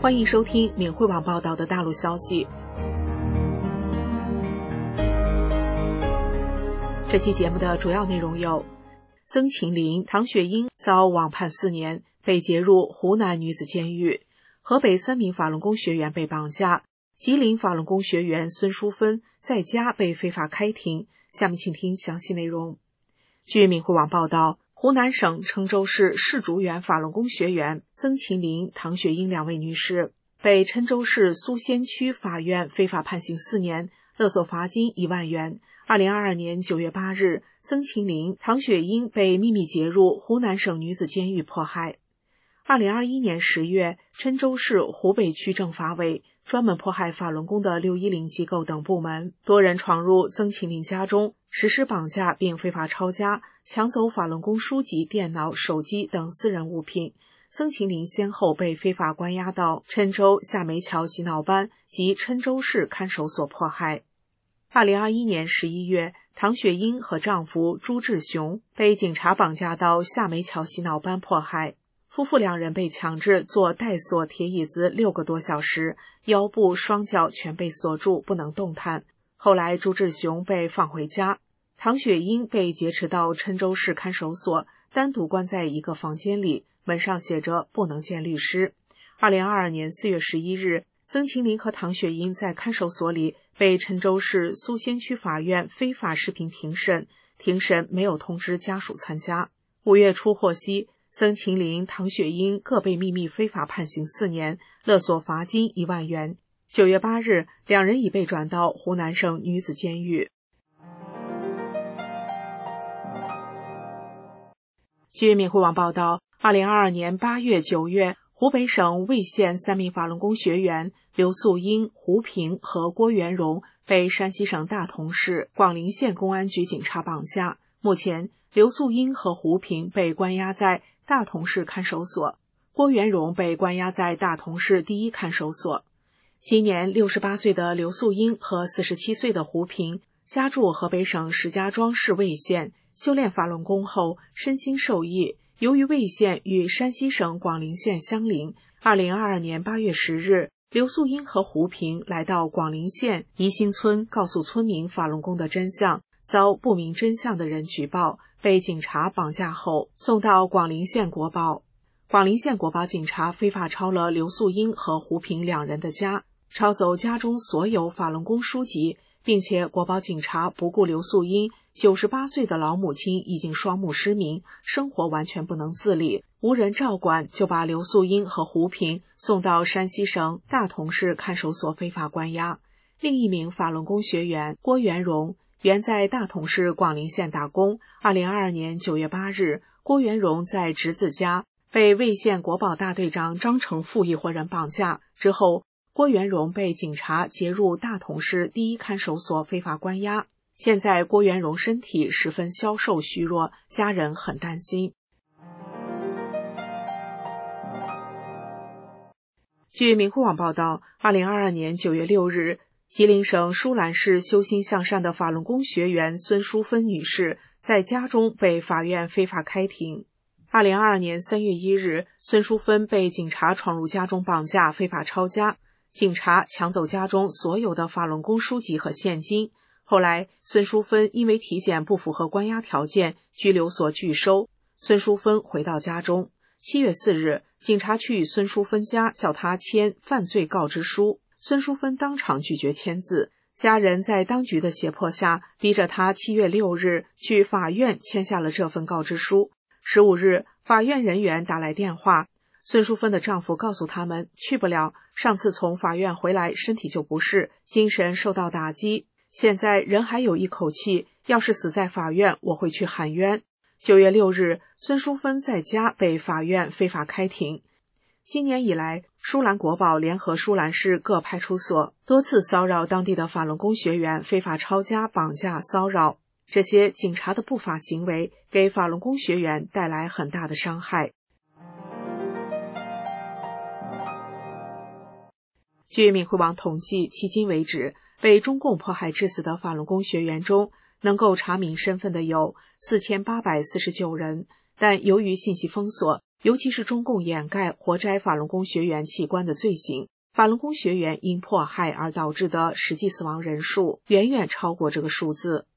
欢迎收听闵汇网报道的大陆消息。这期节目的主要内容有：曾庆林、唐雪英遭网判4年，被劫入湖南女子监狱；河北3名法轮功学员被绑架；吉林法轮功学员孙淑芬在家被非法开庭。下面请听详细内容。据闵汇网报道，湖南省郴州市市竹园法轮功学员曾庆林、唐雪英2位女士被郴州市苏仙区法院非法判刑4年，勒索罚金1万元。2022年9月8日，曾庆林、唐雪英被秘密劫入湖南省女子监狱迫害。2021年10月，郴州市湖北区政法委专门迫害法轮功的610机构等部门多人闯入曾庆林家中，实施绑架并非法抄家，抢走法轮功书籍、电脑、手机等私人物品。曾庆林先后被非法关押到郴州夏梅桥洗脑班及郴州市看守所迫害。2021年11月，唐雪英和丈夫朱志雄被警察绑架到夏梅桥洗脑班迫害。夫妇2人被强制坐带锁铁椅子6个多小时，腰部、双脚全被锁住，不能动弹。后来朱志雄被放回家，唐雪英被劫持到郴州市看守所，单独关在一个房间里，门上写着不能见律师。2022年4月11日，曾庆林和唐雪英在看守所里被郴州市苏仙区法院非法视频庭审，庭审没有通知家属参加。5月初获悉，曾庆林、唐雪英各被秘密非法判刑4年，勒索罚金1万元。9月8日，2人已被转到湖南省女子监狱。据闵汇网报道，2022年8月、9月，湖北省魏县3名法轮功学员刘素英、胡平和郭元荣被山西省大同市广陵县公安局警察绑架。目前，刘素英和胡平被关押在大同市看守所，郭元荣被关押在大同市第1看守所。今年68岁的刘素英和47岁的胡平家住河北省石家庄市魏县，修炼法轮功后身心受益。由于魏县与山西省广陵县相邻，2022年8月10日，刘素英和胡平来到广陵县宜兴村，告诉村民法轮功的真相，遭不明真相的人举报，被警察绑架后送到广陵县国保。广陵县国保警察非法抄了刘素英和胡平2人的家，抄走家中所有法轮功书籍，并且国保警察不顾刘素英98岁的老母亲已经双目失明，生活完全不能自理，无人照管，就把刘素英和胡平送到山西省大同市看守所非法关押。另一名法轮功学员郭元荣原在大同市广陵县打工。2022年9月8日，郭元荣在侄子家被魏县国保大队长张成富一伙人绑架，之后郭元荣被警察劫入大同市第1看守所非法关押。现在郭元荣身体十分消瘦虚弱，家人很担心。据闵汇网报道，2022年9月6日，吉林省舒兰市修心向善的法轮功学员孙淑芬女士在家中被法院非法开庭。2022年3月1日，孙淑芬被警察闯入家中绑架，非法抄家，警察抢走家中所有的法轮功书籍和现金。后来，孙淑芬因为体检不符合关押条件，拘留所拒收。孙淑芬回到家中。7月4日，警察去孙淑芬家叫她签犯罪告知书，孙淑芬当场拒绝签字。家人在当局的胁迫下，逼着她7月6日去法院签下了这份告知书。15日，法院人员打来电话，孙淑芬的丈夫告诉他们去不了，上次从法院回来身体就不适，精神受到打击，现在人还有一口气，要是死在法院，我会去喊冤。9月6日，孙淑芬在家被法院非法开庭。今年以来，舒兰国保联合舒兰市各派出所多次骚扰当地的法轮功学员，非法抄家、绑架、骚扰。这些警察的不法行为给法轮功学员带来很大的伤害。据闵汇网统计，迄今为止，被中共迫害致死的法轮功学员中，能够查明身份的有4849人，但由于信息封锁， 尤其是中共掩盖活摘法轮功学员器官的罪行，法轮功学员因迫害而导致的实际死亡人数远远超过这个数字。